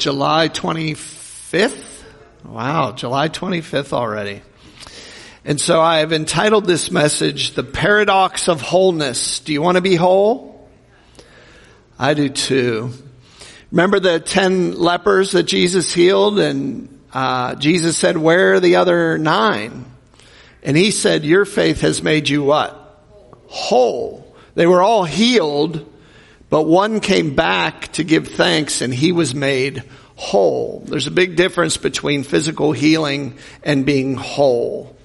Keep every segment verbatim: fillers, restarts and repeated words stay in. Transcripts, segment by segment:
July twenty-fifth. Wow, July twenty-fifth already. And so I have entitled this message, The Paradox of Wholeness. Do you want to be whole? I do too. Remember the ten lepers that Jesus healed? And uh, Jesus said, where are the other nine? And he said, your faith has made you what? Whole. They were all healed, but one came back to give thanks and he was made whole. There's a big difference between physical healing and being whole.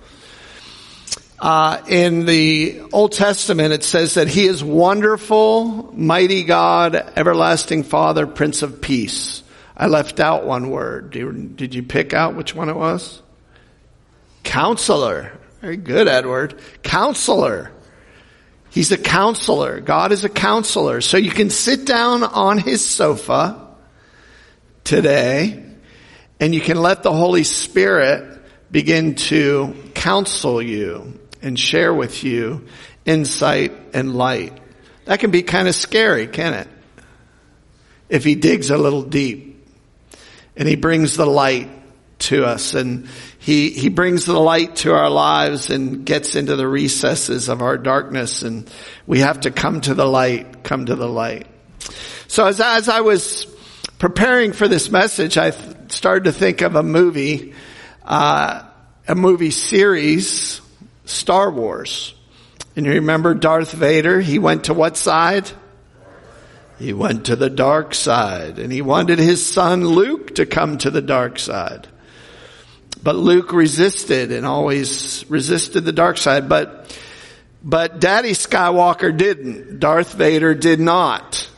Uh, in the Old Testament, it says that he is wonderful, mighty God, everlasting Father, Prince of Peace. I left out one word. Did you pick out which one it was? Counselor. Very good, Edward. Counselor. He's a counselor. God is a counselor. So you can sit down on his sofa today and you can let the Holy Spirit begin to counsel you and share with you insight and light. That can be kind of scary, can't it? If he digs a little deep and he brings the light to us and he, he brings the light to our lives and gets into the recesses of our darkness, and we have to come to the light, come to the light. So as, as I was preparing for this message, I th- started to think of a movie, uh, a movie series, Star Wars. And you remember Darth Vader? He went to what side? He went to the dark side. And he wanted his son Luke to come to the dark side. But Luke resisted and always resisted the dark side. But, but Daddy Skywalker didn't. Darth Vader did not.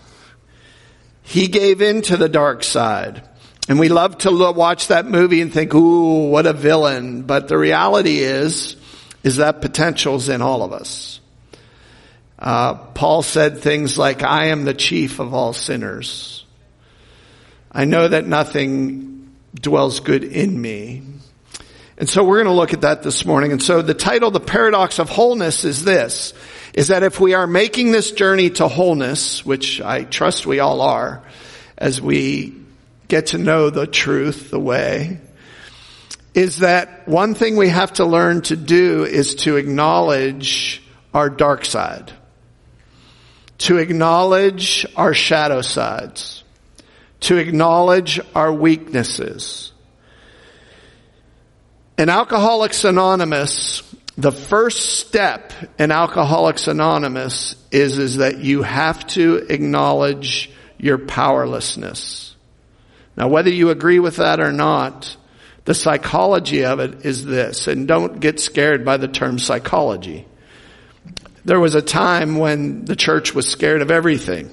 He gave in to the dark side. And we love to look, watch that movie and think, ooh, what a villain. But the reality is, is that potential's in all of us. Uh, Paul said things like, I am the chief of all sinners. I know that nothing dwells good in me. And so we're going to look at that this morning. And so the title, The Paradox of Wholeness, is this, is that if we are making this journey to wholeness, which I trust we all are, as we get to know the truth, the way, is that one thing we have to learn to do is to acknowledge our dark side, to acknowledge our shadow sides, to acknowledge our weaknesses. In Alcoholics Anonymous, the first step in Alcoholics Anonymous is, is that you have to acknowledge your powerlessness. Now, whether you agree with that or not, the psychology of it is this, and don't get scared by the term psychology. There was a time when the church was scared of everything.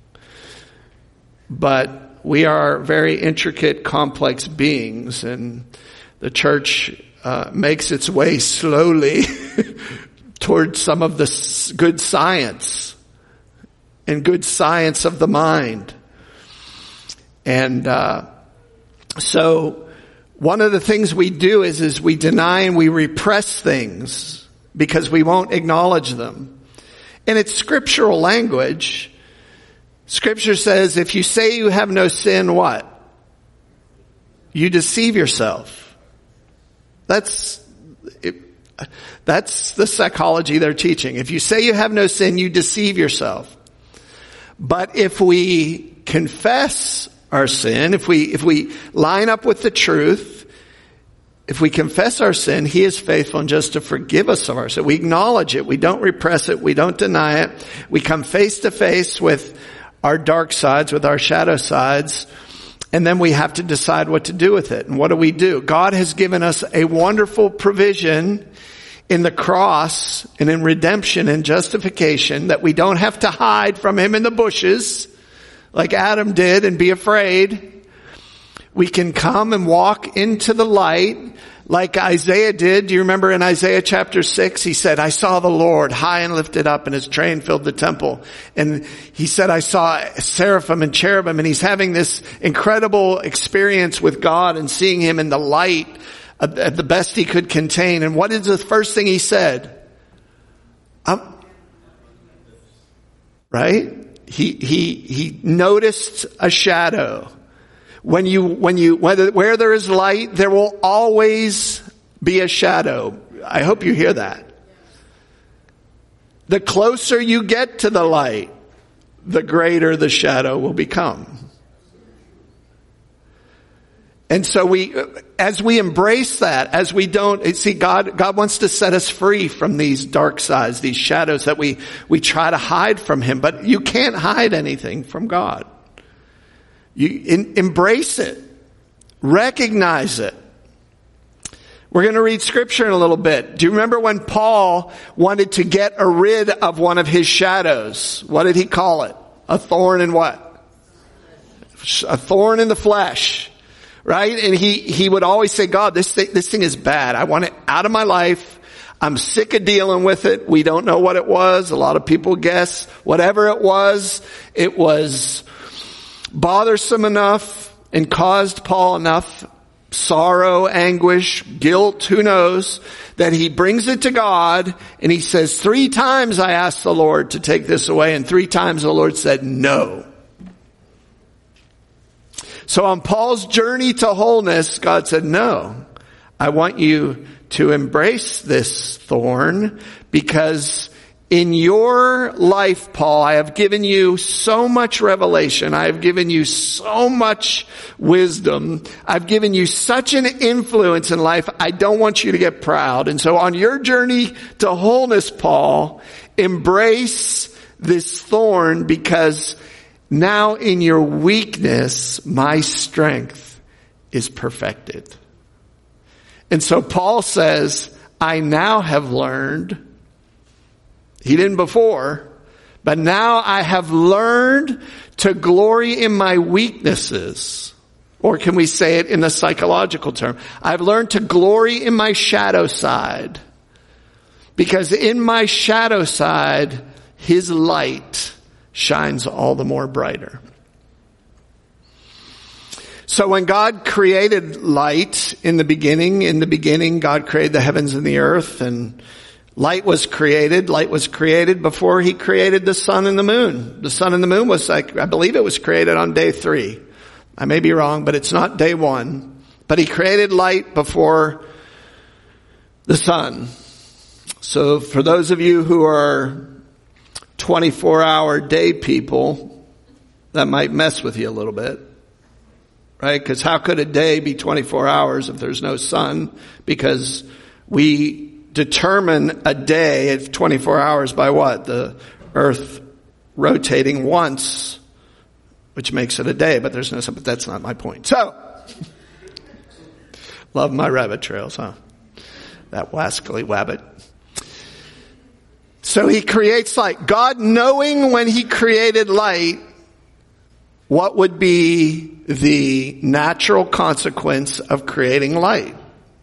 But we are very intricate, complex beings, and the church uh, makes its way slowly towards some of the s- good science and good science of the mind. And uh, so one of the things we do is, is we deny and we repress things because we won't acknowledge them. And it's scriptural language. Scripture says, if you say you have no sin, what? You deceive yourself. That's, it, that's the psychology they're teaching. If you say you have no sin, you deceive yourself. But if we confess our sin, if we, if we line up with the truth, if we confess our sin, he is faithful and just to forgive us of our sin. We acknowledge it. We don't repress it. We don't deny it. We come face to face with our dark sides, with our shadow sides. And then we have to decide what to do with it. And what do we do? God has given us a wonderful provision in the cross and in redemption and justification that we don't have to hide from him in the bushes like Adam did and be afraid. We can come and walk into the light like Isaiah did. Do you remember in Isaiah chapter six, he said, I saw the Lord high and lifted up and his train filled the temple. And he said, I saw seraphim and cherubim, and he's having this incredible experience with God and seeing him in the light at the best he could contain. And what is the first thing he said? Um, right? He, he, he noticed a shadow. When you, when you, whether, where there is light, there will always be a shadow. I hope you hear that. The closer you get to the light, the greater the shadow will become. And so we, as we embrace that, as we don't, see, God, God wants to set us free from these dark sides, these shadows that we, we try to hide from Him. But you can't hide anything from God. You in, embrace it. Recognize it. We're going to read scripture in a little bit. Do you remember when Paul wanted to get rid of one of his shadows? What did he call it? A thorn in what? A thorn in the flesh. Right? And he, he would always say, God, this thing, this thing is bad. I want it out of my life. I'm sick of dealing with it. We don't know what it was. A lot of people guess. Whatever it was, it was bothersome enough and caused Paul enough sorrow, anguish, guilt, who knows, that he brings it to God and he says, three times I asked the Lord to take this away, and three times the Lord said no. So on Paul's journey to wholeness, God said, no, I want you to embrace this thorn, because in your life, Paul, I have given you so much revelation. I have given you so much wisdom. I've given you such an influence in life. I don't want you to get proud. And so on your journey to wholeness, Paul, embrace this thorn, because now in your weakness, my strength is perfected. And so Paul says, I now have learned. He didn't before, but now I have learned to glory in my weaknesses. Or can we say it in a psychological term? I've learned to glory in my shadow side, because in my shadow side, His light shines all the more brighter. So when God created light in the beginning, in the beginning God created the heavens and the earth, and light was created. Light was created before He created the sun and the moon. The sun and the moon was like, I believe it was created on day three. I may be wrong, but it's not day one. But He created light before the sun. So for those of you who are twenty-four hour day people, that might mess with you a little bit. Right? Because how could a day be twenty-four hours if there's no sun? Because we determine a day of twenty-four hours by what? The earth rotating once, which makes it a day, but there's no sun. But that's not my point. So, love my rabbit trails, huh? That wascally wabbit. So He creates light. God, knowing when He created light, what would be the natural consequence of creating light?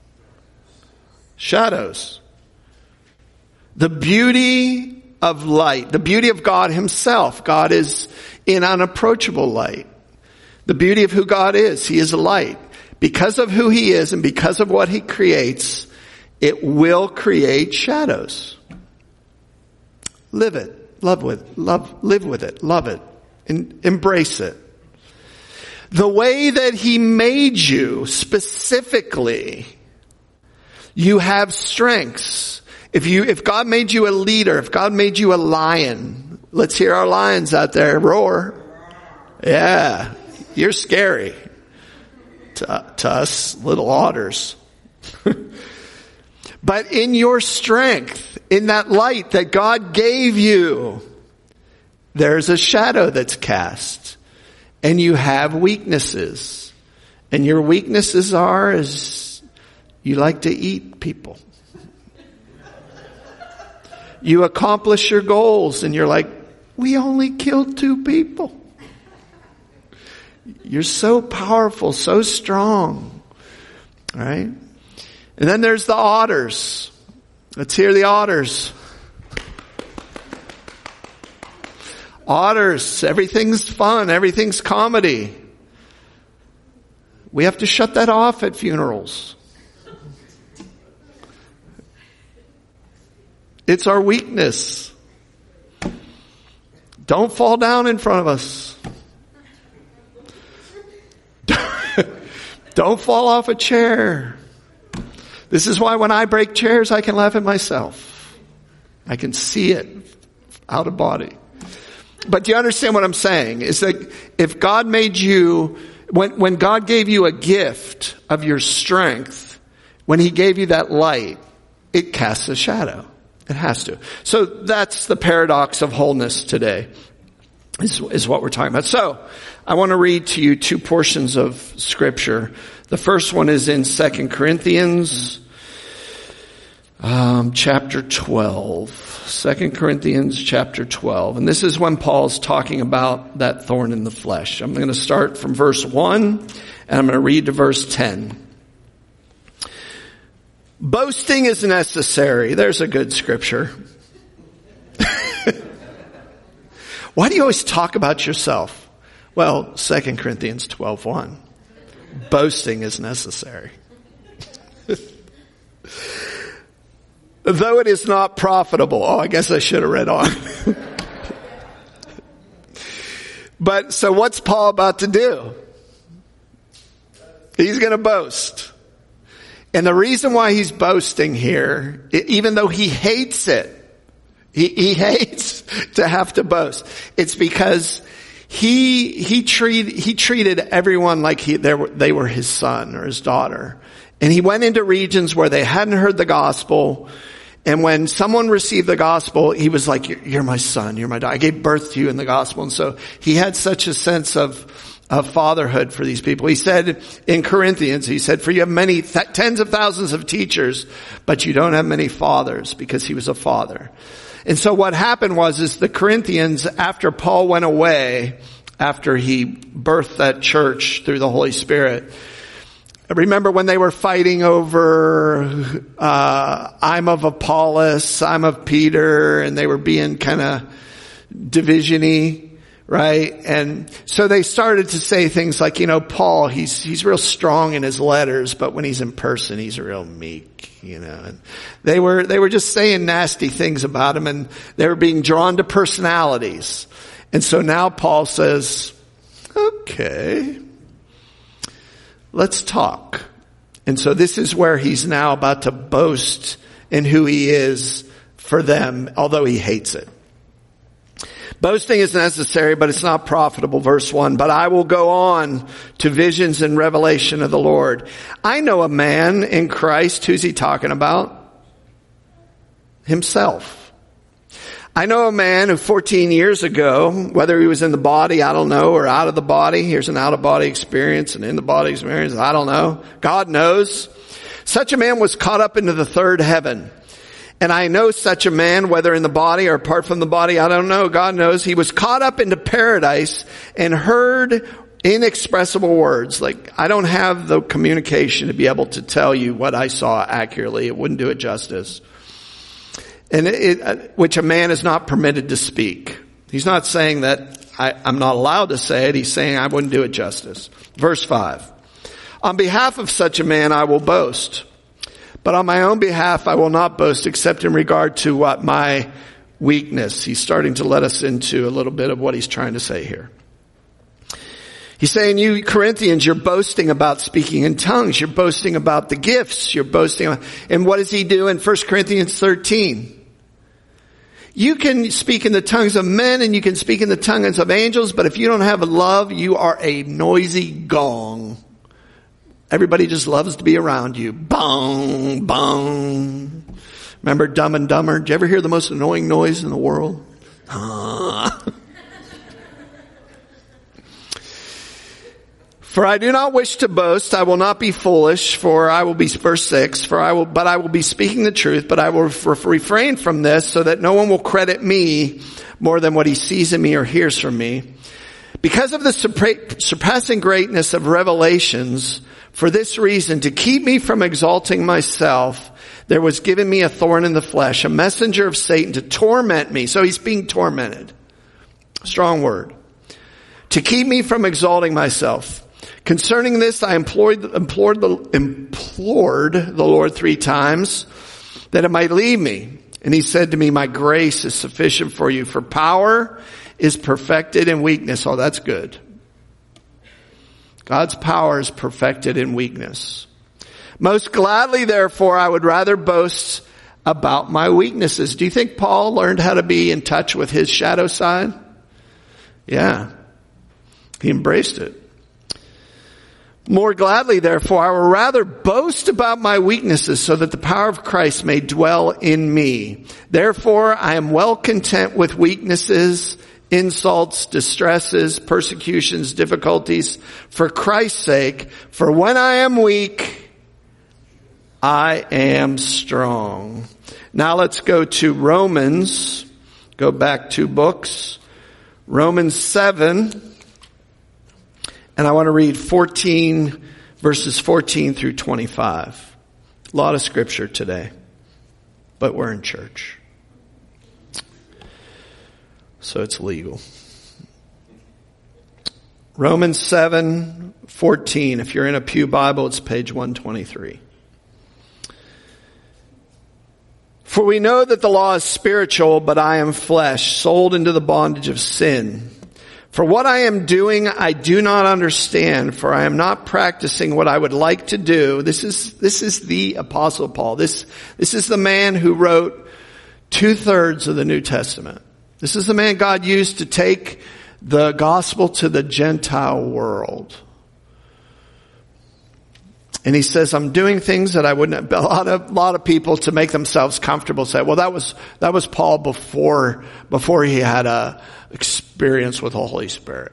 Shadows. The beauty of light, the beauty of God Himself. God is in unapproachable light. The beauty of who God is. He is light. Because of who He is and because of what He creates, it will create shadows. Live it. Love with, love, live with it. Love it. And embrace it. The way that He made you specifically, you have strengths. If you, if God made you a leader, if God made you a lion, let's hear our lions out there roar. Yeah. You're scary to, to us little otters. But in your strength, in that light that God gave you, there's a shadow that's cast. And you have weaknesses. And your weaknesses are is you like to eat people. You accomplish your goals and you're like, we only killed two people. You're so powerful, so strong. All right? And then there's the otters. Let's hear the otters. Otters, everything's fun, everything's comedy. We have to shut that off at funerals. It's our weakness. Don't fall down in front of us. Don't fall off a chair. This is why when I break chairs, I can laugh at myself. I can see it out of body. But do you understand what I'm saying? Is that if God made you, when, when God gave you a gift of your strength, when he gave you that light, it casts a shadow. It has to. So that's the paradox of wholeness today, is, is what we're talking about. So I want to read to you two portions of scripture. The first one is in Second Corinthians, um, chapter twelve. Second Corinthians chapter twelve. And this is when Paul's talking about that thorn in the flesh. I'm going to start from verse one and I'm going to read to verse ten. Boasting is necessary. There's a good scripture. Why do you always talk about yourself? Well, Second Corinthians twelve one. Boasting is necessary. Though it is not profitable. Oh, I guess I should have read on. But so what's Paul about to do? He's going to boast. And the reason why he's boasting here, even though he hates it, he, he hates to have to boast. It's because he, he treated, he treated everyone like he, they were, they were his son or his daughter. And he went into regions where they hadn't heard the gospel. And when someone received the gospel, he was like, you're, you're my son, you're my daughter. I gave birth to you in the gospel. And so he had such a sense of, of fatherhood for these people. He said in Corinthians, he said, for you have many, th- tens of thousands of teachers, but you don't have many fathers, because he was a father. And so what happened was, is the Corinthians, after Paul went away, after he birthed that church through the Holy Spirit, I remember when they were fighting over, uh, I'm of Apollos, I'm of Peter, and they were being kind of division-y. Right? And so they started to say things like, you know, Paul, he's, he's real strong in his letters, but when he's in person, he's real meek, you know. And they were, they were just saying nasty things about him, and they were being drawn to personalities. And so now Paul says, okay, let's talk. And so this is where he's now about to boast in who he is for them, although he hates it. Boasting is necessary, but it's not profitable. Verse one, but I will go on to visions and revelation of the Lord. I know a man in Christ. Who's he talking about? Himself. I know a man who fourteen years ago, whether he was in the body, I don't know, or out of the body. Here's an out of body experience and in the body experience. I don't know. God knows. Such a man was caught up into the third heaven. And I know such a man, whether in the body or apart from the body, I don't know. God knows. He was caught up into paradise and heard inexpressible words. Like, I don't have the communication to be able to tell you what I saw accurately. It wouldn't do it justice. And it, it, which a man is not permitted to speak. He's not saying that I, I'm not allowed to say it. He's saying I wouldn't do it justice. Verse five. On behalf of such a man, I will boast. But on my own behalf, I will not boast except in regard to what my weakness. He's starting to let us into a little bit of what he's trying to say here. He's saying, you Corinthians, you're boasting about speaking in tongues. You're boasting about the gifts. You're boasting. About, and what does he do in First Corinthians thirteen? You can speak in the tongues of men and you can speak in the tongues of angels, but if you don't have love, you are a noisy gong. Everybody just loves to be around you. Bong, bong. Remember Dumb and Dumber? Did you ever hear the most annoying noise in the world? For I do not wish to boast. I will not be foolish, for I will be, verse six, for I will, but I will be speaking the truth, but I will refrain from this so that no one will credit me more than what he sees in me or hears from me. Because of the surpassing greatness of revelations, for this reason, to keep me from exalting myself, there was given me a thorn in the flesh, a messenger of Satan to torment me. So he's being tormented. Strong word. To keep me from exalting myself. Concerning this, I implored, implored, the, implored the Lord three times that it might leave me. And he said to me, my grace is sufficient for you, for power is perfected in weakness. Oh, that's good. God's power is perfected in weakness. Most gladly, therefore, I would rather boast about my weaknesses. Do you think Paul learned how to be in touch with his shadow side? Yeah. He embraced it. More gladly, therefore, I will rather boast about my weaknesses so that the power of Christ may dwell in me. Therefore, I am well content with weaknesses, insults, distresses, persecutions, difficulties, for Christ's sake. For when I am weak, I am strong. Now let's go to Romans. Go back two books. Romans seven. And I want to read fourteen, verses fourteen through twenty-five. A lot of scripture today. But we're in church. So it's legal. Romans seven, fourteen. If you're in a Pew Bible, it's page one twenty-three. For we know that the law is spiritual, but I am flesh, sold into the bondage of sin. For what I am doing, I do not understand, for I am not practicing what I would like to do. This is, this is the Apostle Paul. This, this is the man who wrote two thirds of the New Testament. This is the man God used to take the gospel to the Gentile world. And he says, I'm doing things that I wouldn't, a lot of, a lot of people to make themselves comfortable say, well, that was, that was Paul before, before he had a experience with the Holy Spirit.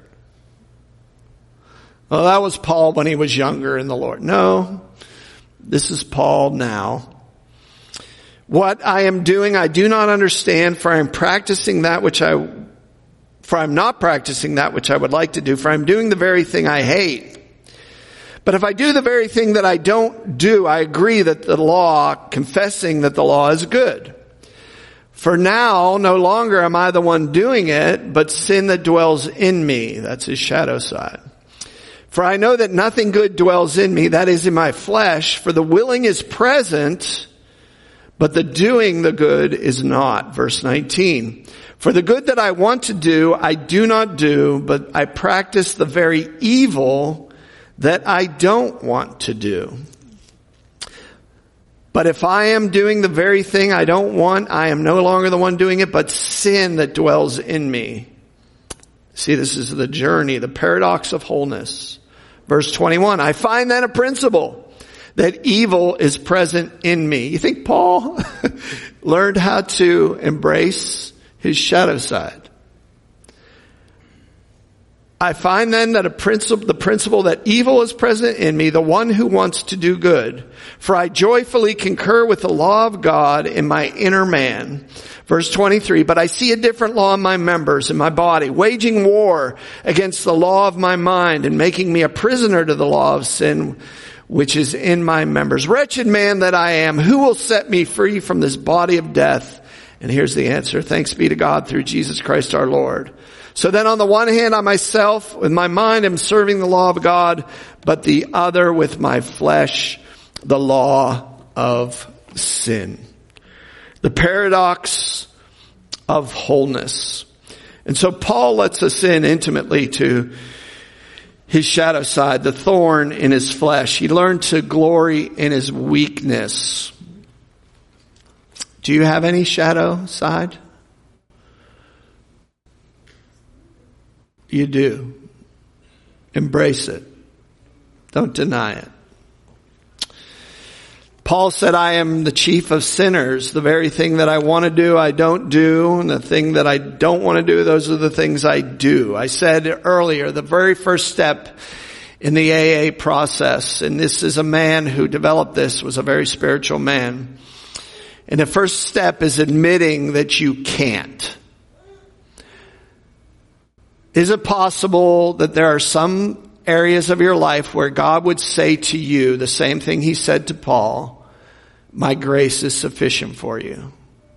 Well, that was Paul when he was younger in the Lord. No, this is Paul now. What I am doing, I do not understand, for I am practicing that which I, for I am not practicing that which I would like to do, for I am doing the very thing I hate. But if I do the very thing that I don't do, I agree that the law, confessing that the law is good. For now, no longer am I the one doing it, but sin that dwells in me. That's his shadow side. For I know that nothing good dwells in me, that is in my flesh, for the willing is present, but the doing the good is not. Verse nineteen. For the good that I want to do, I do not do, but I practice the very evil that I don't want to do. But if I am doing the very thing I don't want, I am no longer the one doing it, but sin that dwells in me. See, this is the journey, the paradox of wholeness. Verse twenty-one, I find then a principle, that evil is present in me. You think Paul learned how to embrace his shadow side? I find then that a principle, the principle that evil is present in me, the one who wants to do good. For I joyfully concur with the law of God in my inner man. Verse twenty-three, but I see a different law in my members, in my body, waging war against the law of my mind and making me a prisoner to the law of sin, which is in my members. Wretched man that I am, who will set me free from this body of death? And here's the answer. Thanks be to God through Jesus Christ our Lord. So then on the one hand, I myself, with my mind, am serving the law of God, but the other with my flesh, the law of sin. The paradox of wholeness. And so Paul lets us in intimately to his shadow side, the thorn in his flesh. He learned to glory in his weakness. Do you have any shadow side? You do. Embrace it. Don't deny it. Paul said, I am the chief of sinners. The very thing that I want to do, I don't do. And the thing that I don't want to do, those are the things I do. I said earlier, the very first step in the A A process, and this is a man who developed this, was a very spiritual man. And the first step is admitting that you can't. Is it possible that there are some areas of your life where God would say to you the same thing he said to Paul, my grace is sufficient for you?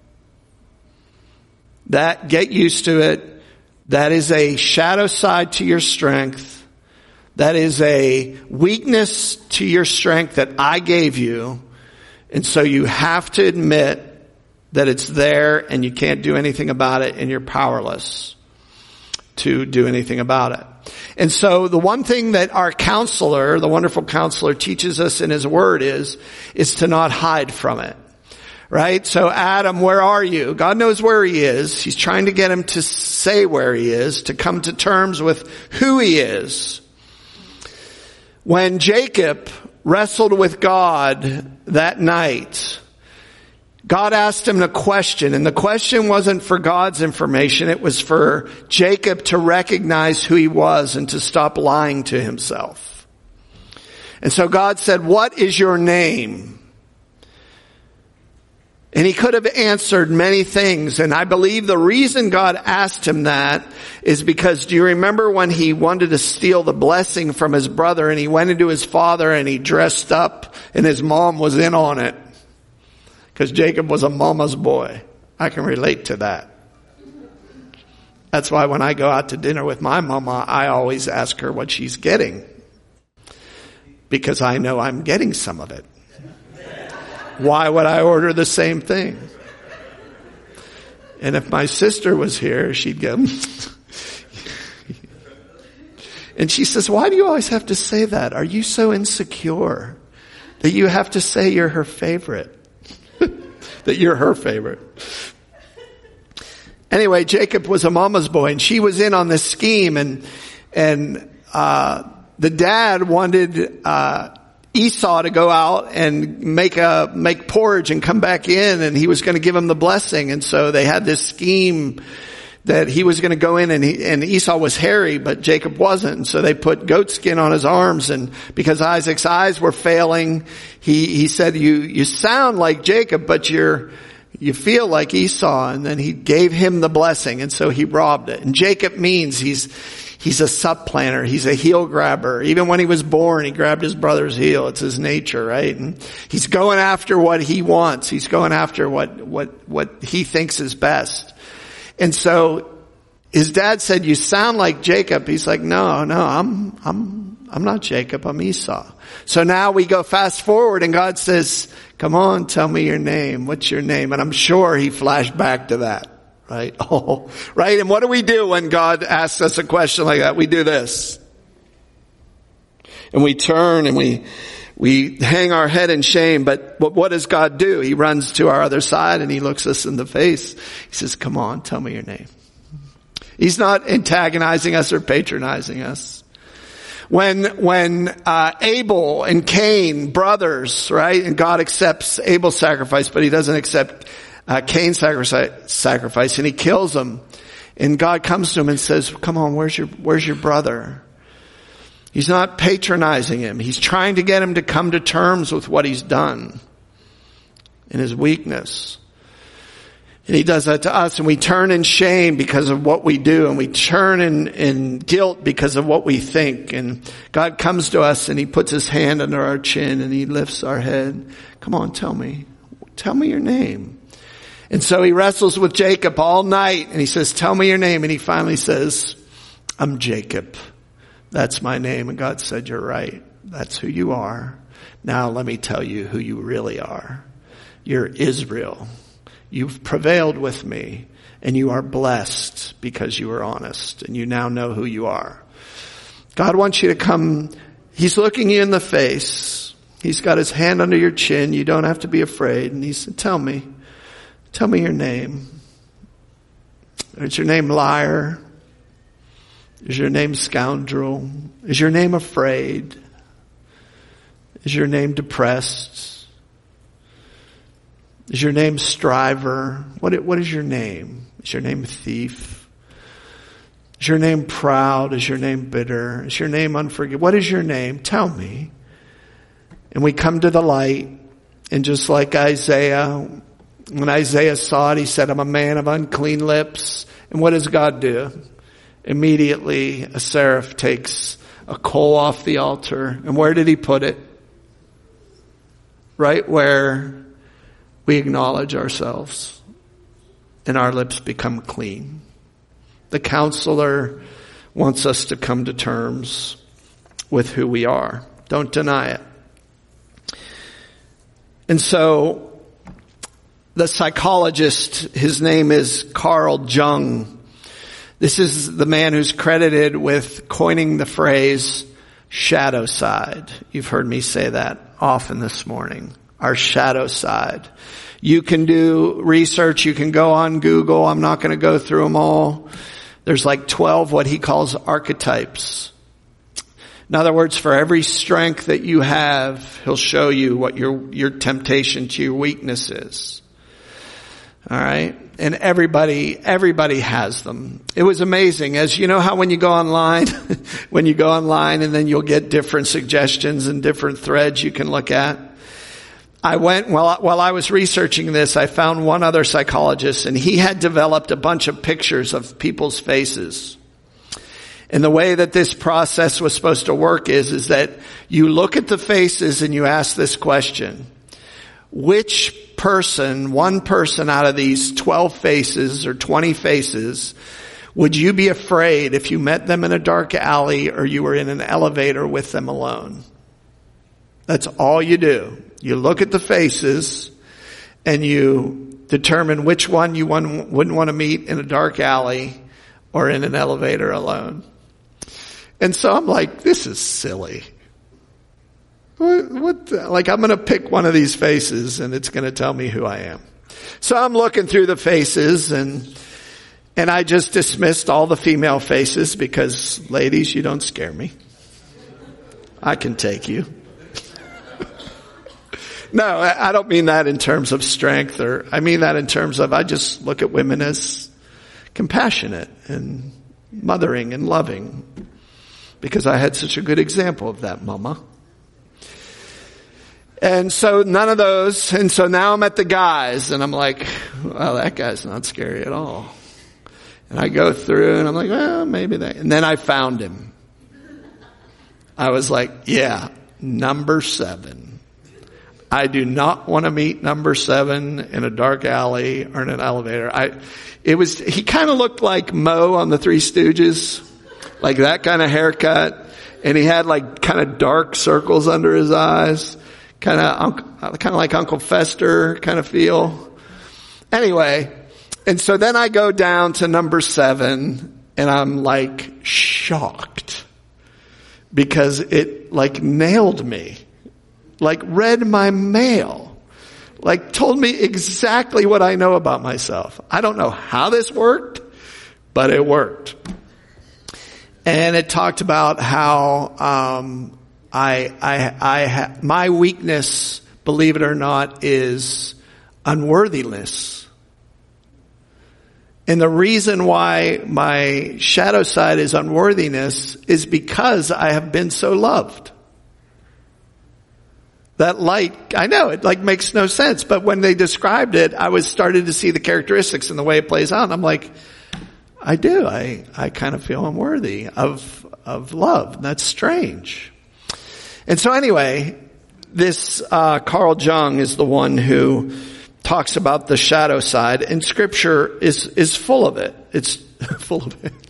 That, get used to it. That is a shadow side to your strength. That is a weakness to your strength that I gave you. And so you have to admit that it's there and you can't do anything about it and you're powerless to do anything about it. And so the one thing that our counselor, the wonderful counselor, teaches us in his word is, is to not hide from it. Right? So Adam, where are you? God knows where he is. He's trying to get him to say where he is, to come to terms with who he is. When Jacob wrestled with God that night, God asked him a question, and the question wasn't for God's information. It was for Jacob to recognize who he was and to stop lying to himself. And so God said, "What is your name?" And he could have answered many things. And I believe the reason God asked him that is because, do you remember when he wanted to steal the blessing from his brother and he went into his father and he dressed up and his mom was in on it? Because Jacob was a mama's boy. I can relate to that. That's why when I go out to dinner with my mama, I always ask her what she's getting. Because I know I'm getting some of it. Why would I order the same thing? And if my sister was here, she'd go, and she says, "Why do you always have to say that? Are you so insecure that you have to say you're her favorite?" That you're her favorite. Anyway, Jacob was a mama's boy and she was in on this scheme, and, and, uh, the dad wanted, uh, Esau to go out and make a, make porridge and come back in, and he was going to give him the blessing. And so they had this scheme that he was going to go in, and he, and Esau was hairy, but Jacob wasn't. And so they put goat skin on his arms, and because Isaac's eyes were failing, he, he said, you, you sound like Jacob, but you're, you feel like Esau. And then he gave him the blessing, and so he robbed it. And Jacob means he's, He's a supplanter. He's a heel grabber. Even when he was born, he grabbed his brother's heel. It's his nature, right? And he's going after what he wants. He's going after what, what, what he thinks is best. And so his dad said, "You sound like Jacob." He's like, no, no, I'm, I'm, I'm not Jacob. I'm Esau. So now we go fast forward and God says, "Come on, tell me your name. What's your name?" And I'm sure he flashed back to that. Right? Oh, right. And what do we do when God asks us a question like that? We do this. And we turn and we, we hang our head in shame. But what does God do? He runs to our other side and he looks us in the face. He says, "Come on, tell me your name." He's not antagonizing us or patronizing us. When, when, uh, Abel and Cain, brothers, right? And God accepts Abel's sacrifice, but he doesn't accept Uh, Cain's sacrifice, sacrifice, and he kills him. And God comes to him and says, "Come on, where's your, where's your brother?" He's not patronizing him. He's trying to get him to come to terms with what he's done in his weakness. And he does that to us, and we turn in shame because of what we do, and we turn in, in guilt because of what we think. And God comes to us and he puts his hand under our chin and he lifts our head. "Come on, tell me. Tell me your name." And so he wrestles with Jacob all night and he says, "Tell me your name." And he finally says, "I'm Jacob. That's my name." And God said, "You're right. That's who you are. Now let me tell you who you really are. You're Israel. You've prevailed with me and you are blessed because you were honest and you now know who you are." God wants you to come. He's looking you in the face. He's got his hand under your chin. You don't have to be afraid. And he said, "Tell me. Tell me your name. Is your name liar? Is your name scoundrel? Is your name afraid? Is your name depressed? Is your name striver? What, what is your name? Is your name thief? Is your name proud? Is your name bitter? Is your name unforgiving? What is your name? Tell me." And we come to the light, and just like Isaiah, when Isaiah saw it, he said, "I'm a man of unclean lips." And what does God do? Immediately, a seraph takes a coal off the altar. And where did he put it? Right where we acknowledge ourselves and our lips become clean. The counselor wants us to come to terms with who we are. Don't deny it. And so, the psychologist, his name is Carl Jung. This is the man who's credited with coining the phrase shadow side. You've heard me say that often this morning. Our shadow side. You can do research. You can go on Google. I'm not going to go through them all. There's like twelve what he calls archetypes. In other words, for every strength that you have, he'll show you what your, your temptation to your weakness is. All right. And everybody, everybody has them. It was amazing. As you know how when you go online, when you go online and then you'll get different suggestions and different threads you can look at. I went, while, while I was researching this, I found one other psychologist, and he had developed a bunch of pictures of people's faces. And the way that this process was supposed to work is, is that you look at the faces and you ask this question. Which person, one person out of these twelve faces or twenty faces, would you be afraid if you met them in a dark alley or you were in an elevator with them alone? That's all you do. You look at the faces and you determine which one you wouldn't want to meet in a dark alley or in an elevator alone. And so I'm like, this is silly. What, what the, like I'm going to pick one of these faces and it's going to tell me who I am. So I'm looking through the faces and, and I just dismissed all the female faces because ladies, you don't scare me. I can take you. No, I don't mean that in terms of strength, or I mean that in terms of I just look at women as compassionate and mothering and loving. Because I had such a good example of that, Mama. And so none of those. And so now I'm at the guys and I'm like, well, that guy's not scary at all. And I go through and I'm like, well, maybe that. And then I found him. I was like, yeah, number seven. I do not want to meet number seven in a dark alley or in an elevator. I, it was, he kind of looked like Moe on the Three Stooges. Like that kind of haircut, and he had like kind of dark circles under his eyes, kind of kind of like Uncle Fester kind of feel. Anyway, and so then I go down to number seven, and I'm like shocked because it like nailed me, like read my mail, like told me exactly what I know about myself. I don't know how this worked, but it worked. And it talked about how um I I I ha- my weakness, believe it or not, is unworthiness. And the reason why my shadow side is unworthiness is because I have been so loved. That light, I know it like makes no sense, but when they described it, I was starting to see the characteristics and the way it plays out. And I'm like, I do. I, I kind of feel unworthy of, of love. That's strange. And so anyway, this, uh, Carl Jung is the one who talks about the shadow side, and scripture is, is full of it. It's full of it.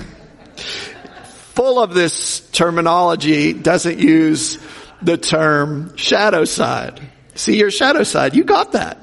Full of this terminology, doesn't use the term shadow side. See your shadow side. You got that.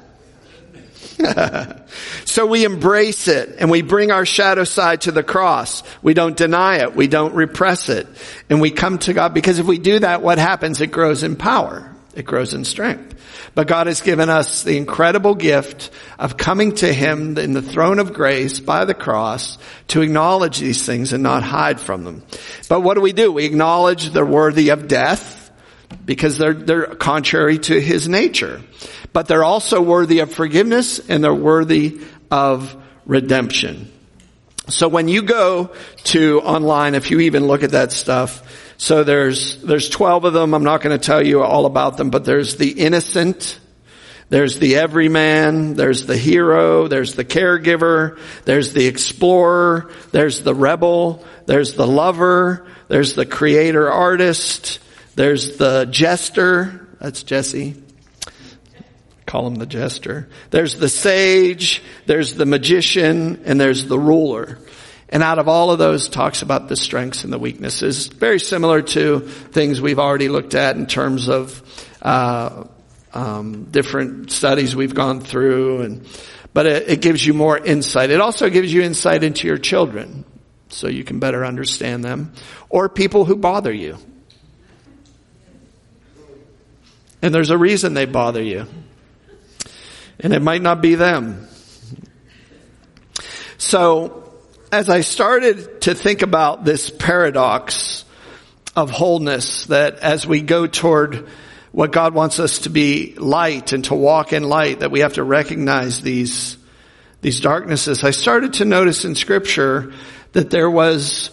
So we embrace it and we bring our shadow side to the cross. We don't deny it. We don't repress it. And we come to God, because if we do that, what happens? It grows in power. It grows in strength. But God has given us the incredible gift of coming to Him in the throne of grace by the cross to acknowledge these things and not hide from them. But what do we do? We acknowledge they're worthy of death because they're, they're contrary to His nature. But they're also worthy of forgiveness and they're worthy of redemption. So when you go to online, if you even look at that stuff, so there's, there's twelve of them. I'm not going to tell you all about them, but there's the innocent, there's the everyman, there's the hero, there's the caregiver, there's the explorer, there's the rebel, there's the lover, there's the creator artist, there's the jester. That's Jesse. Call him the jester. There's the sage, there's the magician, and there's the ruler. And out of all of those talks about the strengths and the weaknesses, very similar to things we've already looked at in terms of uh um different studies we've gone through. And but it, it gives you more insight. It also gives you insight into your children. so you can better understand them, or people who bother you. And there's a reason they bother you. And it might not be them. So, as I started to think about this paradox of wholeness, that as we go toward what God wants us to be light and to walk in light, that we have to recognize these, these darknesses, I started to notice in Scripture that there was,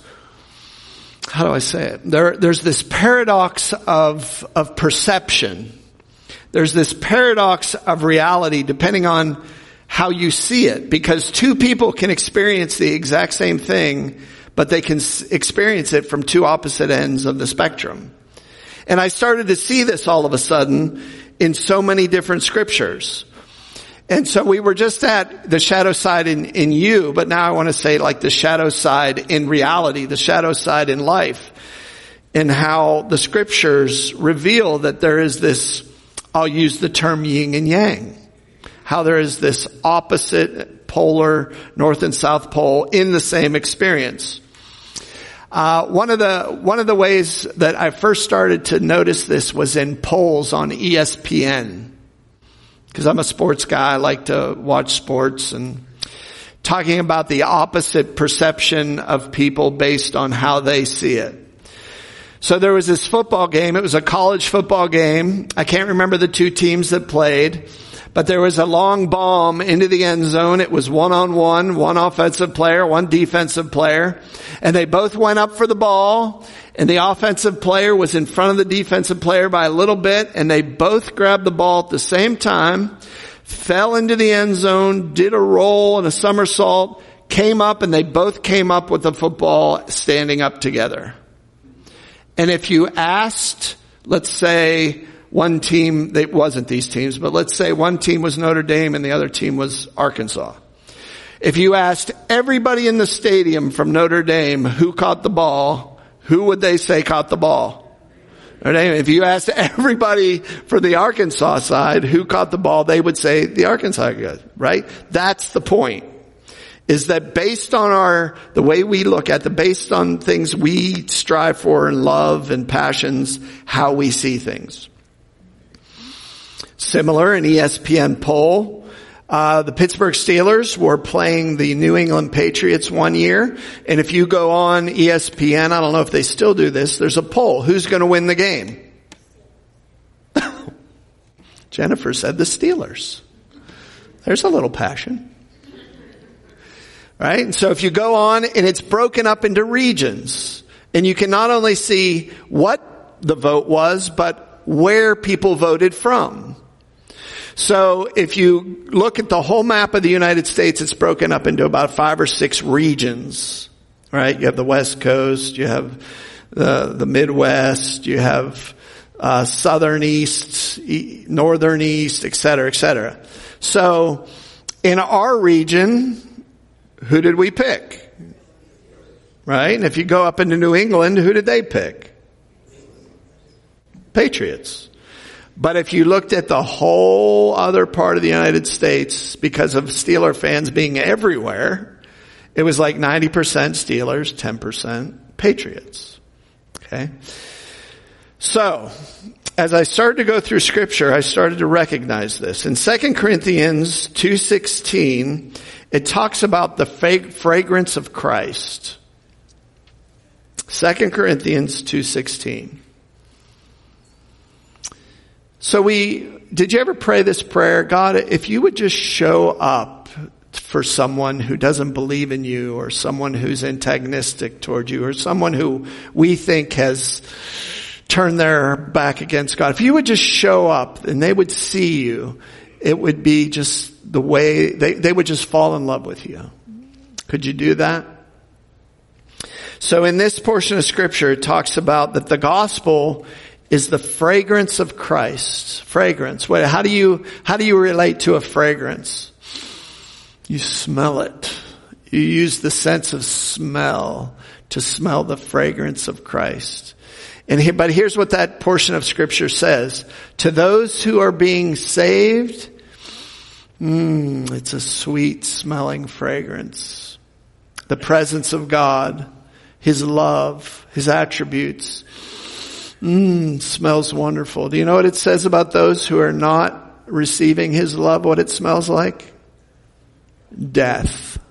how do I say it? There, there's this paradox of, of perception. There's this paradox of reality depending on how you see it, because two people can experience the exact same thing, but they can experience it from two opposite ends of the spectrum. And I started to see this all of a sudden in so many different scriptures. And so we were just at the shadow side in, in you, but now I want to say like the shadow side in reality, the shadow side in life, and how the scriptures reveal that there is this, I'll use the term yin and yang, how there is this opposite polar north and south pole in the same experience. Uh, one of the, one of the ways that I first started to notice this was in polls on E S P N. Because I'm a sports guy, I like to watch sports, and talking about the opposite perception of people based on how they see it. So there was this football game. It was a college football game. I can't remember the two teams that played, but there was a long bomb into the end zone. It was one-on-one, one offensive player, one defensive player, and they both went up for the ball. And the offensive player was in front of the defensive player by a little bit, and they both grabbed the ball at the same time, fell into the end zone, did a roll and a somersault, came up, and they both came up with the football standing up together. And if you asked, let's say one team, it wasn't these teams, but let's say one team was Notre Dame and the other team was Arkansas. If you asked everybody in the stadium from Notre Dame who caught the ball, who would they say caught the ball? If you asked everybody for the Arkansas side who caught the ball, they would say the Arkansas guys, right? That's the point. Is that based on our, the way we look at the, based on things we strive for and love and passions, how we see things. Similar, an E S P N poll. Uh, the Pittsburgh Steelers were playing the New England Patriots one year. And if you go on E S P N, I don't know if they still do this, there's a poll. Who's going to win the game? Jennifer said the Steelers. There's a little passion. Right? And so if you go on and it's broken up into regions, and you can not only see what the vote was, but where people voted from. So if you look at the whole map of the United States, it's broken up into about five or six regions, right? You have the West Coast, you have the, the Midwest, you have, uh, Southern East, e- Northern East, et cetera, et cetera. So in our region, who did we pick? Right? And if you go up into New England, who did they pick? Patriots. But if you looked at the whole other part of the United States, because of Steeler fans being everywhere, it was like ninety percent Steelers, ten percent Patriots. Okay? So, as I started to go through Scripture, I started to recognize this. In Second Corinthians two sixteen, it talks about the fragrance of Christ. Second Corinthians two sixteen. So we, did you ever pray this prayer? God, if you would just show up for someone who doesn't believe in you, or someone who's antagonistic toward you, or someone who we think has turned their back against God. If you would just show up and they would see you, it would be just the way, they, they would just fall in love with you. Could you do that? So in this portion of Scripture, it talks about that the gospel is the fragrance of Christ. Fragrance. What, how do you, how do you relate to a fragrance? You smell it. You use the sense of smell to smell the fragrance of Christ. And here, but here's what that portion of Scripture says. To those who are being saved, mm, it's a sweet smelling fragrance. the presence of God, His love, His attributes. Mmm, smells wonderful. Do you know what it says about those who are not receiving His love? What it smells like? Death.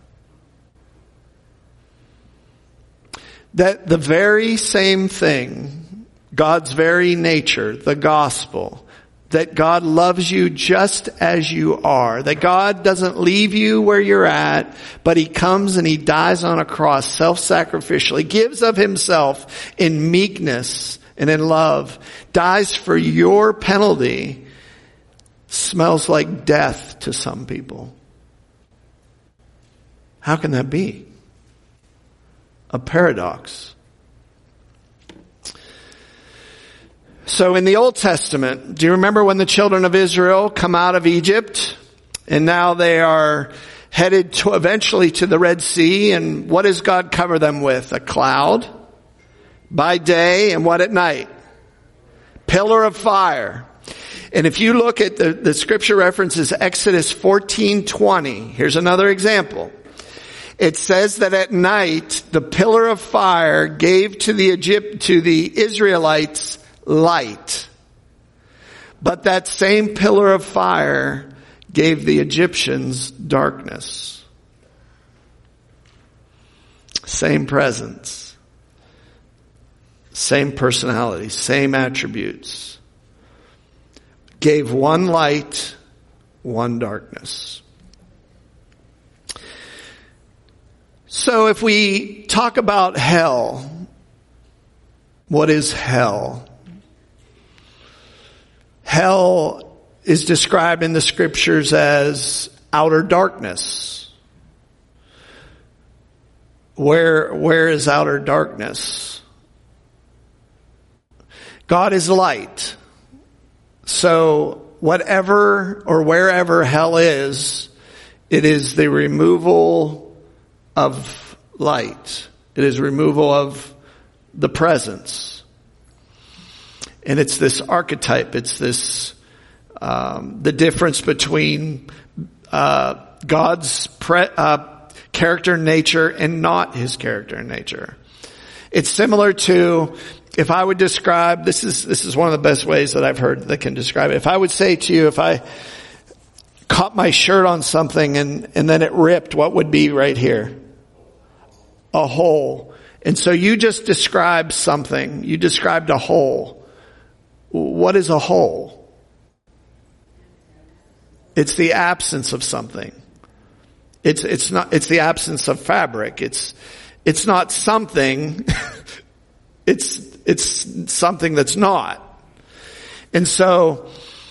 That the very same thing, God's very nature, the gospel, that God loves you just as you are, that God doesn't leave you where you're at, but He comes and He dies on a cross self-sacrificially, gives of Himself in meekness and in love, dies for your penalty, smells like death to some people. How can that be? A paradox. So in the Old Testament, do you remember when the children of Israel come out of Egypt and now they are headed to eventually to the Red Sea, and what does God cover them with? A cloud by day, and what at night? Pillar of fire. And if you look at the, the scripture references Exodus fourteen twenty, here's another example. It says that at night the pillar of fire gave to the Egypt to the Israelites light. But that same pillar of fire gave the Egyptians darkness. Same presence. Same personality, same attributes. Gave one light, one darkness. So if we talk about hell, what is hell? Hell is described in the scriptures as outer darkness. Where, where is outer darkness? God is light. So whatever or wherever hell is, it is the removal of light. It is removal of the presence. And it's this archetype. It's this, um, the difference between, uh, God's pre- uh, character and nature and not His character and nature. It's similar to, if I would describe, this is, this is one of the best ways that I've heard that can describe it. If I would say to you, if I caught my shirt on something and, and then it ripped, what would be right here? A hole. And so you just described something. You described a hole. What is a hole? It's the absence of something. It's, it's not, it's the absence of fabric. It's, it's not something. It's, it's something that's not. And so,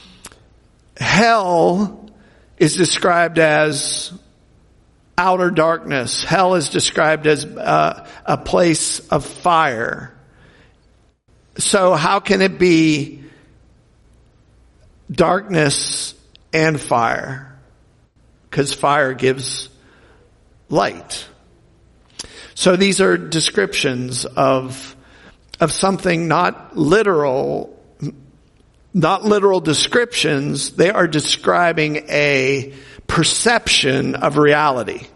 hell is described as outer darkness. Hell is described as uh, a place of fire. So how can it be darkness and fire? Because fire gives light. So these are descriptions of of something not literal, not literal descriptions. They are describing a perception of reality.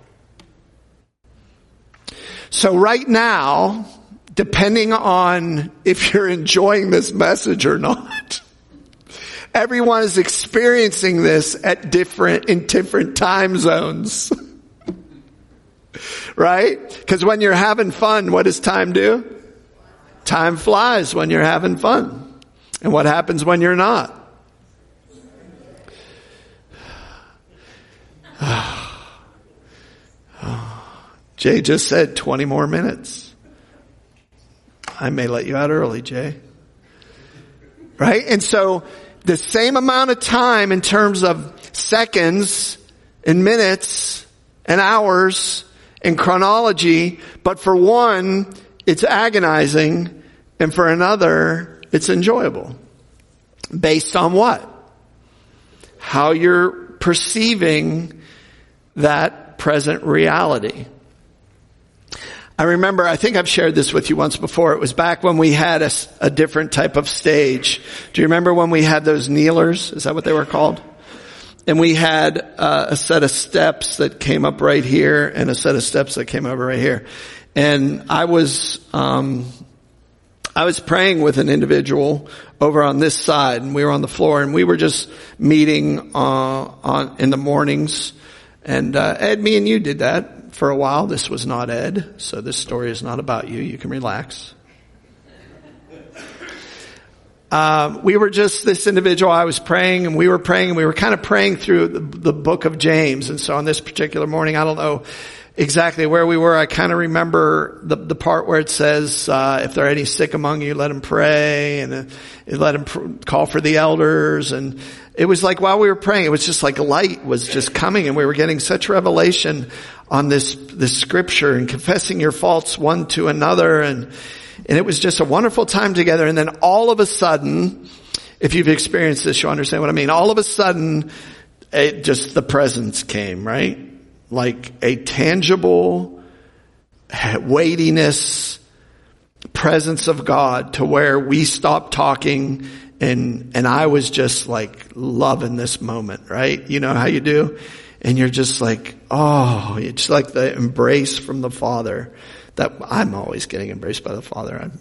So right now, depending on if you're enjoying this message or not, everyone is experiencing this at different, in different time zones. Right? Because when you're having fun, what does time do? Time flies when you're having fun. And what happens when you're not? Jay just said twenty more minutes. I may let you out early, Jay. Right? And so the same amount of time in terms of seconds and minutes and hours and chronology, but for one, it's agonizing, and for another, it's enjoyable. Based on what? How you're perceiving that present reality. I remember, I think I've shared this with you once before. It was back when we had a, a different type of stage. Do you remember when we had those kneelers? Is that what they were called? And we had uh, a set of steps that came up right here and a set of steps that came over right here. And I was, um, I was praying with an individual over on this side, and we were on the floor, and we were just meeting, uh, on, in the mornings. And, uh, Ed, me and you did that for a while. This was not Ed, so this story is not about you. You can relax. Uh, we were just this individual. I was praying and we were praying and we were kind of praying through the, the book of James. And so on this particular morning, I don't know exactly where we were. I kind of remember the, the part where it says, uh, if there are any sick among you, let them pray, and uh, let them pr- call for the elders. And it was like while we were praying, it was just like light was just coming, and we were getting such revelation on this, this scripture and confessing your faults one to another. And, And it was just a wonderful time together. And then all of a sudden, if you've experienced this, you'll understand what I mean. All of a sudden, it just the presence came, right? Like a tangible weightiness, presence of God, to where we stopped talking, and and I was just like loving this moment, right? You know how you do? And you're just like, oh, it's like the embrace from the Father. That I'm always getting embraced by the Father. I'm,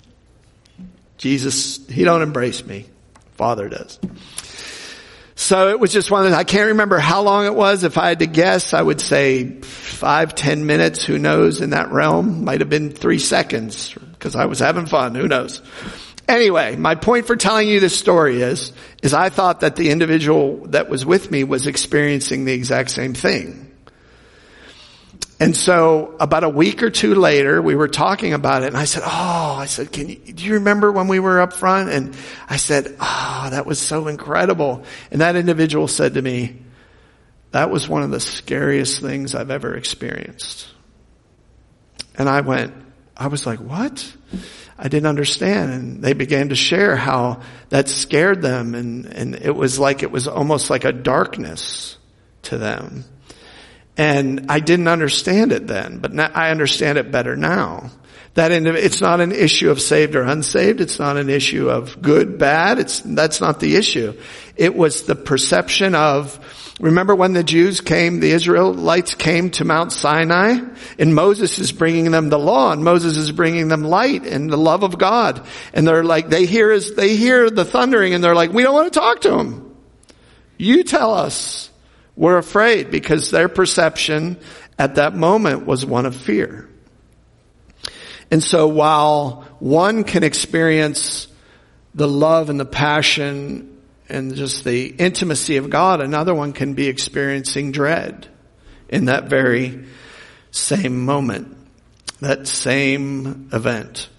Jesus, he don't embrace me. Father does. So it was just one of those, I can't remember how long it was. If I had to guess, I would say five, ten minutes. Who knows in that realm? Might have been three seconds because I was having fun. Who knows? Anyway, my point for telling you this story is, is I thought that the individual that was with me was experiencing the exact same thing. And so about a week or two later, we were talking about it, and I said, oh, I said, can you, do you remember when we were up front? And I said, oh, that was so incredible. And that individual said to me, that was one of the scariest things I've ever experienced. And I went, I was like, what? I didn't understand. And they began to share how that scared them. And, and it was like, it was almost like a darkness to them. And I didn't understand it then, but now I understand it better now. That it's not an issue of saved or unsaved. It's not an issue of good, bad. It's, that's not the issue. It was the perception of, remember when the Jews came, the Israelites came to Mount Sinai, and Moses is bringing them the law, and Moses is bringing them light and the love of God. And they're like, they hear his, they hear the thundering, and they're like, we don't want to talk to him. You tell us. We're afraid, because their perception at that moment was one of fear. And so while one can experience the love and the passion and just the intimacy of God, another one can be experiencing dread in that very same moment, that same event.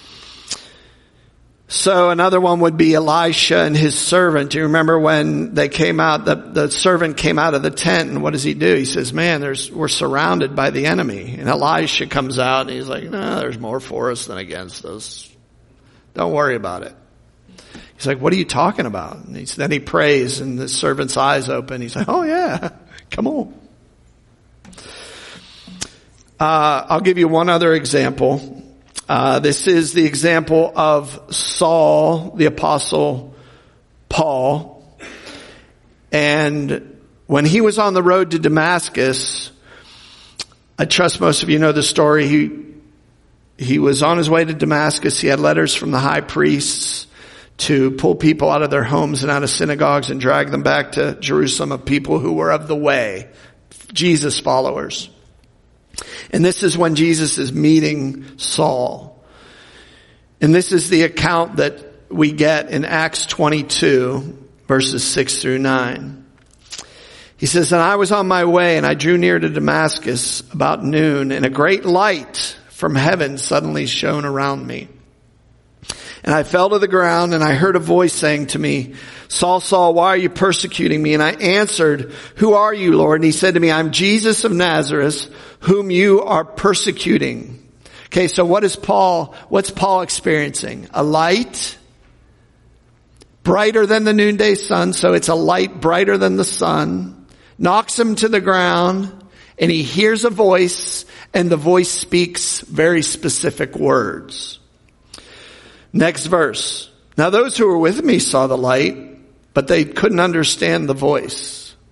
So another one would be Elisha and his servant. Do you remember when they came out, the, the servant came out of the tent, and what does he do? He says, man, there's, we're surrounded by the enemy. And Elisha comes out and he's like, no, there's more for us than against us. Don't worry about it. He's like, what are you talking about? And he's, then he prays, and the servant's eyes open. He's like, oh yeah, come on. Uh, I'll give you one other example. Uh, this is the example of Saul, the apostle Paul. And when he was on the road to Damascus, I trust most of you know the story. He, he was on his way to Damascus. He had letters from the high priests to pull people out of their homes and out of synagogues and drag them back to Jerusalem, of people who were of the way, Jesus followers. And this is when Jesus is meeting Saul. And this is the account that we get in Acts twenty-two, verses six through nine. He says, and I was on my way, and I drew near to Damascus about noon, and a great light from heaven suddenly shone around me. And I fell to the ground, and I heard a voice saying to me, Saul, Saul, why are you persecuting me? And I answered, who are you, Lord? And he said to me, I'm Jesus of Nazareth, whom you are persecuting. Okay, so what is Paul, what's Paul experiencing? A light brighter than the noonday sun, so it's a light brighter than the sun, knocks him to the ground, and he hears a voice, and the voice speaks very specific words. Next verse. Now those who were with me saw the light, but they couldn't understand the voice.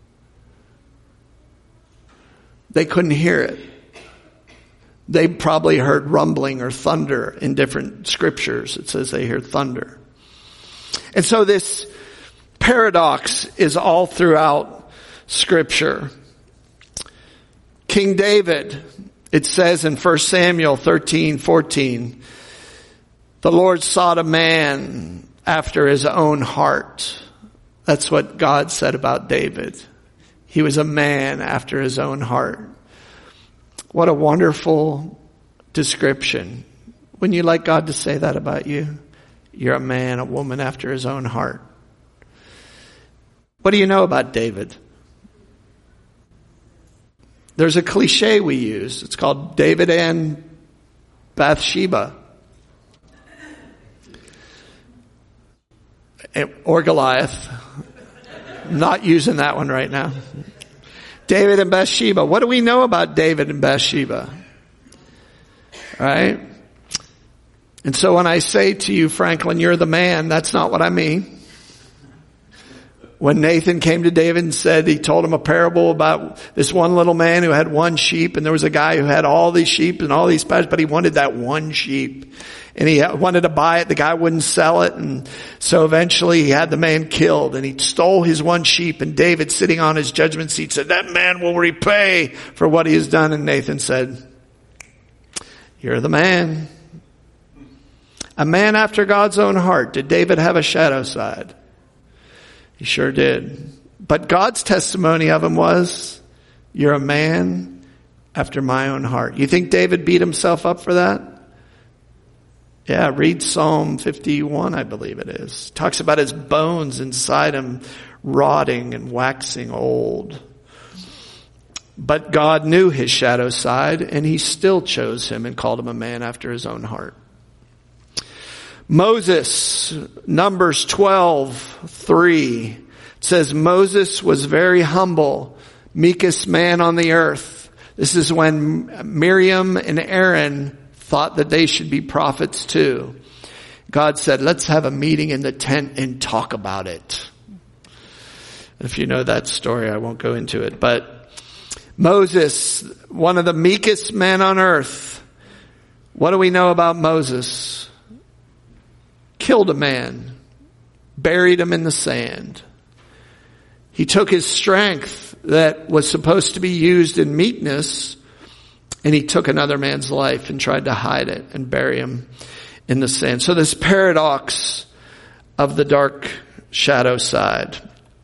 they couldn't hear it. They probably heard rumbling or thunder in different scriptures. It says they hear thunder. And so this paradox is all throughout Scripture. King David, it says in First Samuel thirteen fourteen, the Lord sought a man after his own heart. That's what God said about David. He was a man after his own heart. What a wonderful description. Wouldn't you like God to say that about you? You're a man, a woman after his own heart. What do you know about David? There's a cliche we use. It's called David and Bathsheba. Or Goliath. Not using that one right now. David and Bathsheba. What do we know about David and Bathsheba? Right? And so when I say to you, Franklin, you're the man, that's not what I mean. When Nathan came to David and said, he told him a parable about this one little man who had one sheep, and there was a guy who had all these sheep and all these pastures, but he wanted that one sheep. And he wanted to buy it. The guy wouldn't sell it. And so eventually he had the man killed, and he stole his one sheep. And David, sitting on his judgment seat, said, that man will repay for what he has done. And Nathan said, you're the man. A man after God's own heart. Did David have a shadow side? He sure did. But God's testimony of him was, you're a man after my own heart. You think David beat himself up for that? Yeah, read Psalm fifty-one, I believe it is. It talks about his bones inside him rotting and waxing old. But God knew his shadow side, and he still chose him and called him a man after his own heart. Moses, Numbers twelve three, says Moses was very humble, meekest man on the earth. This is when Miriam and Aaron thought that they should be prophets too. God said, let's have a meeting in the tent and talk about it. If you know that story, I won't go into it. But Moses, one of the meekest men on earth. What do we know about Moses? Killed a man, buried him in the sand. He took his strength that was supposed to be used in meekness, and he took another man's life and tried to hide it and bury him in the sand. So this paradox of the dark shadow side.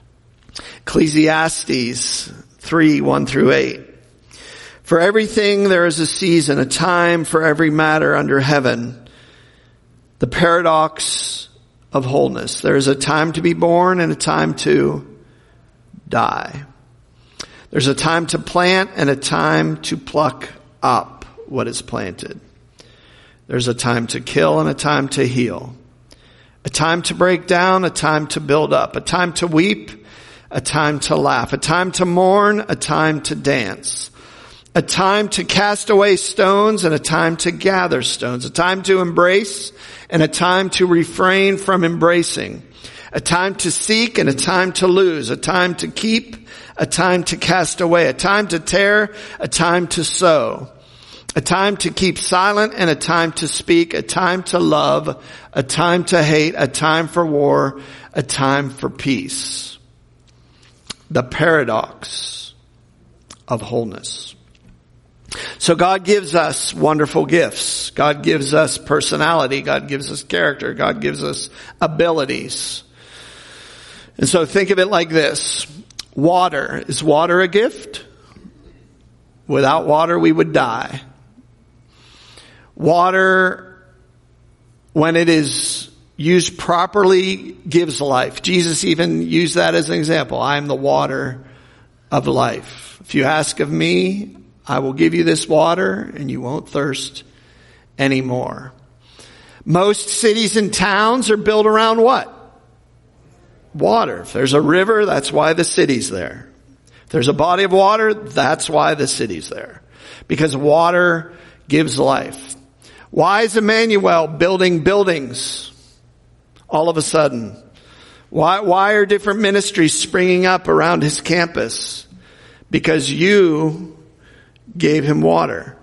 Ecclesiastes three, one through eight. For everything there is a season, a time for every matter under heaven. The paradox of wholeness. There is a time to be born and a time to die. There's a time to plant and a time to pluck up what is planted. There's a time to kill and a time to heal. A time to break down, a time to build up. A time to weep, a time to laugh. A time to mourn, a time to dance. A time to cast away stones and a time to gather stones. A time to embrace and a time to refrain from embracing. A time to seek and a time to lose. A time to keep, a time to cast away. A time to tear, a time to sow. A time to keep silent and a time to speak. A time to love, a time to hate. A time for war, a time for peace. The paradox of wholeness. So God gives us wonderful gifts. God gives us personality. God gives us character. God gives us abilities. And so think of it like this. Water. Is water a gift? Without water, we would die. Water, when it is used properly, gives life. Jesus even used that as an example. I am the water of life. If you ask of me, I will give you this water and you won't thirst anymore. Most cities and towns are built around what? Water. If there's a river, that's why the city's there. If there's a body of water, that's why the city's there. Because water gives life. Why is Emmanuel building buildings all of a sudden? Why, why are different ministries springing up around his campus? Because you gave him water.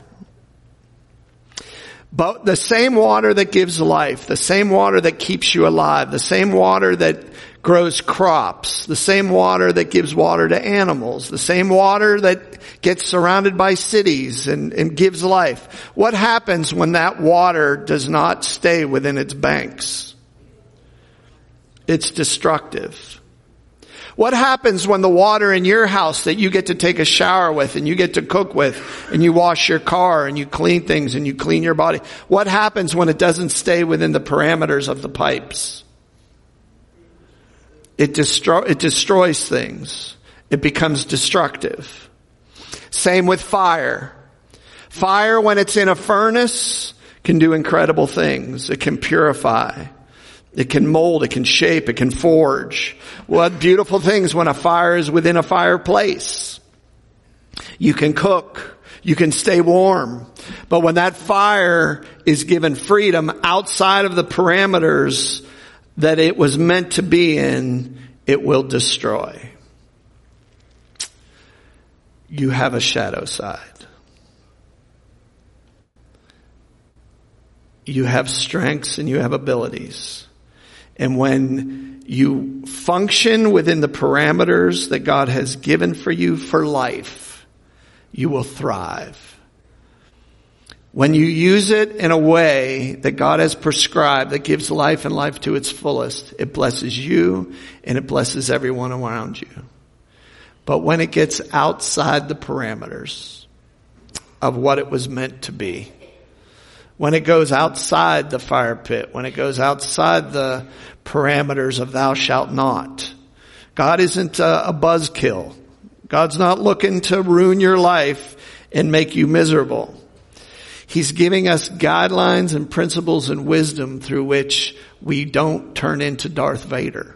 But the same water that gives life, the same water that keeps you alive, the same water that grows crops, the same water that gives water to animals, the same water that gets surrounded by cities and, and gives life. What happens when that water does not stay within its banks? It's destructive. What happens when the water in your house that you get to take a shower with and you get to cook with and you wash your car and you clean things and you clean your body? What happens when it doesn't stay within the parameters of the pipes? It destroy, it destroys things. It becomes destructive. Same with fire. Fire, when it's in a furnace, can do incredible things. It can purify. It can mold, it can shape, it can forge. What beautiful things when a fire is within a fireplace. You can cook, you can stay warm. But when that fire is given freedom outside of the parameters that it was meant to be in, it will destroy. You have a shadow side. You have strengths and you have abilities. And when you function within the parameters that God has given for you for life, you will thrive. When you use it in a way that God has prescribed, that gives life and life to its fullest, it blesses you and it blesses everyone around you. But when it gets outside the parameters of what it was meant to be, when it goes outside the fire pit, when it goes outside the parameters of thou shalt not. God isn't a, a buzzkill. God's not looking to ruin your life and make you miserable. He's giving us guidelines and principles and wisdom through which we don't turn into Darth Vader.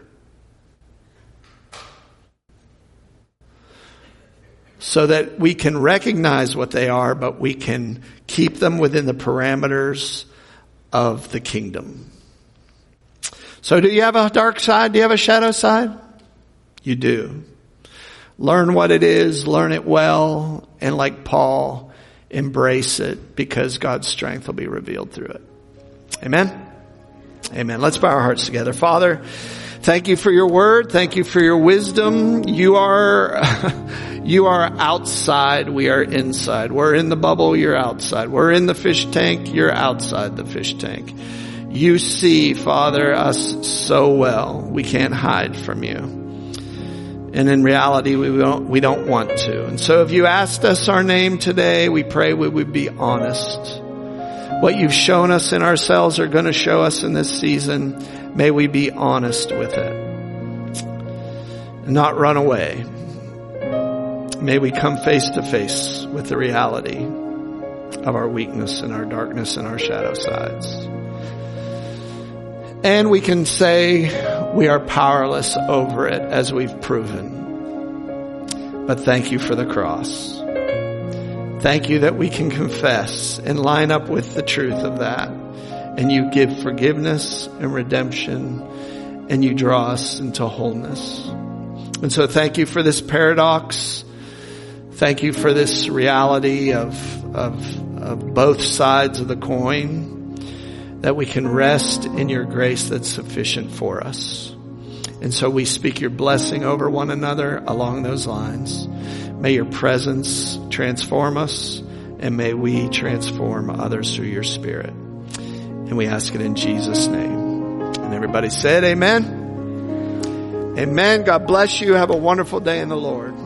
So that we can recognize what they are, but we can keep them within the parameters of the kingdom. So do you have a dark side? Do you have a shadow side? You do. Learn what it is, learn it well, and like Paul, embrace it because God's strength will be revealed through it. Amen? Amen. Let's bow our hearts together. Father, thank you for your word. Thank you for your wisdom. You are, you are outside. We are inside. We're in the bubble. You're outside. We're in the fish tank. You're outside the fish tank. You see, Father, us so well. We can't hide from you. And in reality, we don't, we don't want to. And so if you asked us our name today, we pray we would be honest. What you've shown us in ourselves are going to show us in this season. May we be honest with it. And not run away. May we come face to face with the reality of our weakness and our darkness and our shadow sides. And we can say we are powerless over it as we've proven. But thank you for the cross. Thank you that we can confess and line up with the truth of that. And you give forgiveness and redemption and you draw us into wholeness. And so thank you for this paradox. Thank you for this reality of, of, of both sides of the coin. That we can rest in your grace that's sufficient for us. And so we speak your blessing over one another along those lines. May your presence transform us, and may we transform others through your Spirit. And we ask it in Jesus' name. And everybody said amen. Amen. God bless you. Have a wonderful day in the Lord.